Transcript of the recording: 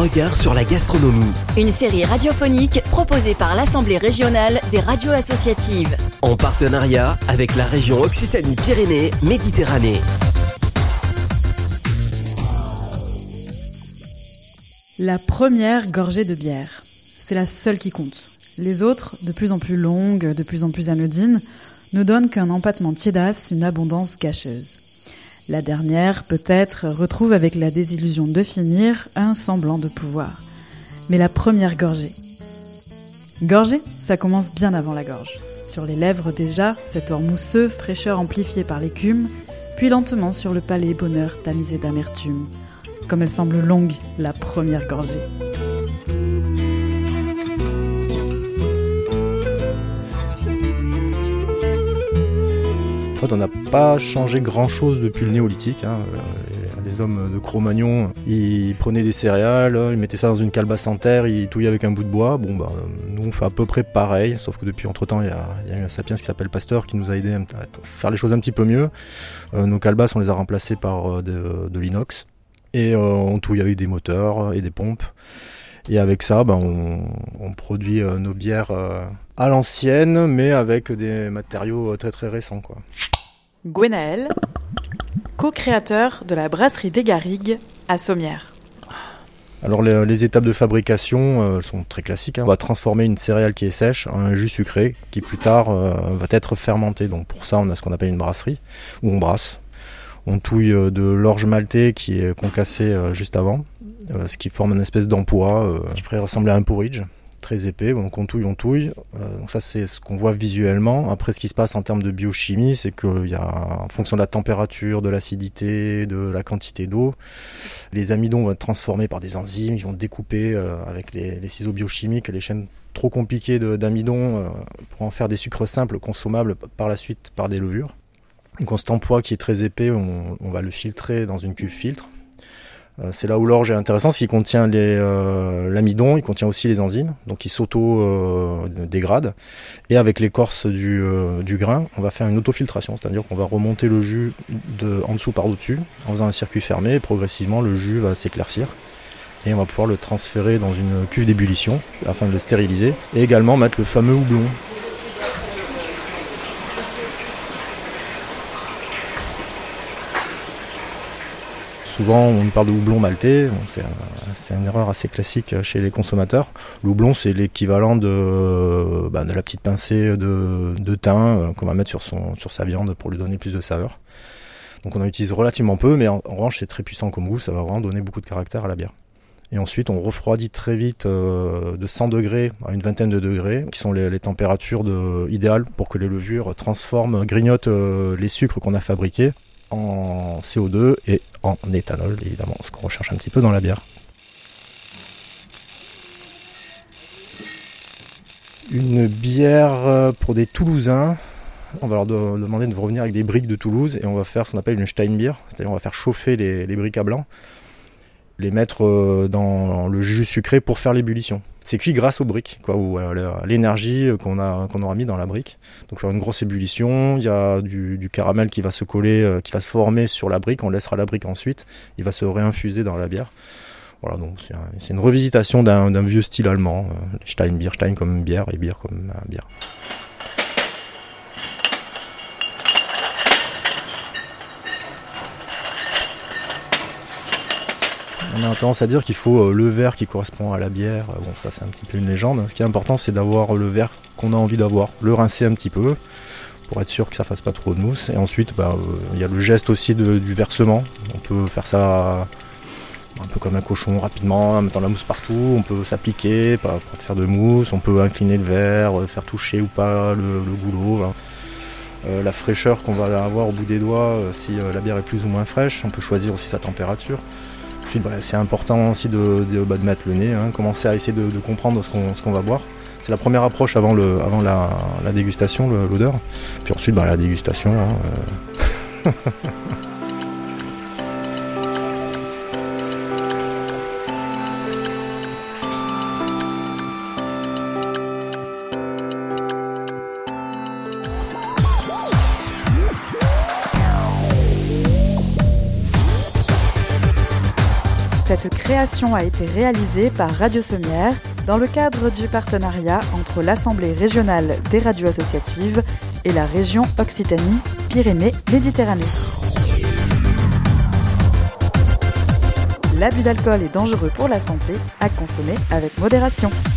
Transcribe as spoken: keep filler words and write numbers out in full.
regard sur la gastronomie. Une série radiophonique proposée par l'Assemblée régionale des radios associatives. En partenariat avec la région Occitanie-Pyrénées-Méditerranée. La première gorgée de bière, c'est la seule qui compte. Les autres, de plus en plus longues, de plus en plus anodines, ne donnent qu'un empattement tiédasse, une abondance gâcheuse. La dernière, peut-être, retrouve avec la désillusion de finir un semblant de pouvoir. Mais la première gorgée. Gorgée, ça commence bien avant la gorge. Sur les lèvres déjà, cet or mousseux, fraîcheur amplifiée par l'écume, puis lentement sur le palais, bonheur tamisé d'amertume. Comme elle semble longue, la première gorgée. En fait, on n'a pas changé grand-chose depuis le néolithique. Hein. Les hommes de Cro-Magnon, ils prenaient des céréales, ils mettaient ça dans une calebasse en terre, ils touillaient avec un bout de bois. Bon, bah, nous, on fait à peu près pareil, sauf que depuis, entre-temps, il y a, il y a eu un sapiens qui s'appelle Pasteur qui nous a aidé à faire les choses un petit peu mieux. Euh, nos calebasses, on les a remplacées par euh, de, de l'inox. Et euh, on touille avec des moteurs et des pompes. Et avec ça, ben, on, on produit euh, nos bières euh, à l'ancienne, mais avec des matériaux très très récents, quoi. Gwenaël, co-créateur de la brasserie des Garrigues à Sommières. Alors les, les étapes de fabrication euh, sont très classiques. Hein. On va transformer une céréale qui est sèche en un jus sucré qui plus tard euh, va être fermenté. Donc pour ça, on a ce qu'on appelle une brasserie, où on brasse. On touille de l'orge maltais qui est concassé euh, juste avant, euh, ce qui forme une espèce d'empois euh, qui pourrait ressembler à un porridge, très épais. Donc on touille, on touille. Euh, donc ça c'est ce qu'on voit visuellement. Après ce qui se passe en termes de biochimie, c'est qu'il y a, en fonction de la température, de l'acidité, de la quantité d'eau, les amidons vont être transformés par des enzymes, ils vont découper euh, avec les, les ciseaux biochimiques les chaînes trop compliquées de, d'amidon euh, pour en faire des sucres simples consommables par la suite par des levures. Donc cet empois qui est très épais, on, on va le filtrer dans une cuve filtre. Euh, c'est là où l'orge est intéressant, parce qu'il contient les, euh, l'amidon, il contient aussi les enzymes, donc il s'auto-dégrade. Euh, et avec l'écorce du, euh, du grain, on va faire une autofiltration, c'est-à-dire qu'on va remonter le jus de, en dessous par au-dessus, en faisant un circuit fermé, et progressivement le jus va s'éclaircir. Et on va pouvoir le transférer dans une cuve d'ébullition, afin de le stériliser, et également mettre le fameux houblon. Souvent, on parle de houblon maltais, bon, c'est, c'est une erreur assez classique chez les consommateurs. Le houblon, c'est l'équivalent de, bah, de la petite pincée de, de thym euh, qu'on va mettre sur, son, sur sa viande pour lui donner plus de saveur. Donc on en utilise relativement peu, mais en, en revanche, c'est très puissant comme goût, ça va vraiment donner beaucoup de caractère à la bière. Et ensuite, on refroidit très vite euh, de cent degrés à une vingtaine de degrés, qui sont les, les températures de, idéales pour que les levures transforment, grignotent euh, les sucres qu'on a fabriqués en C O deux et en éthanol, évidemment, ce qu'on recherche un petit peu dans la bière. Une bière pour des Toulousains, on va leur de- demander de revenir avec des briques de Toulouse et on va faire ce qu'on appelle une Steinbier, c'est-à-dire on va faire chauffer les, les briques à blanc, les mettre dans le jus sucré pour faire l'ébullition. C'est cuit grâce aux briques, quoi, ou à l'énergie qu'on a, qu'on aura mis dans la brique. Donc faire une grosse ébullition, il y a du, du caramel qui va se coller, qui va se former sur la brique, on laissera la brique ensuite, il va se réinfuser dans la bière. Voilà, donc c'est, un, c'est une revisitation d'un, d'un vieux style allemand, euh, Steinbier, Stein comme bière et bière comme euh, bière. On a tendance à dire qu'il faut euh, le verre qui correspond à la bière. Bon, ça c'est un petit peu une légende. Ce qui est important, c'est d'avoir le verre qu'on a envie d'avoir, le rincer un petit peu pour être sûr que ça fasse pas trop de mousse. Et ensuite, bah, euh, il y a le geste aussi de, du versement. On peut faire ça un peu comme un cochon rapidement, en mettant la mousse partout. On peut s'appliquer pour faire de mousse. On peut incliner le verre, faire toucher ou pas le, le goulot. Hein. Euh, la fraîcheur qu'on va avoir au bout des doigts, euh, si euh, la bière est plus ou moins fraîche. On peut choisir aussi sa température. Ensuite, bah, c'est important aussi de, de, bah, de mettre le nez, hein, commencer à essayer de, de comprendre ce qu'on, ce qu'on va boire. C'est la première approche avant, le, avant la, la dégustation, le, l'odeur. Puis ensuite, bah, la dégustation. Hein, euh... Cette Cette création a été réalisée par Radio Sommière dans le cadre du partenariat entre l'Assemblée régionale des radios associatives et la région Occitanie-Pyrénées-Méditerranée. L'abus d'alcool est dangereux pour la santé, à consommer avec modération.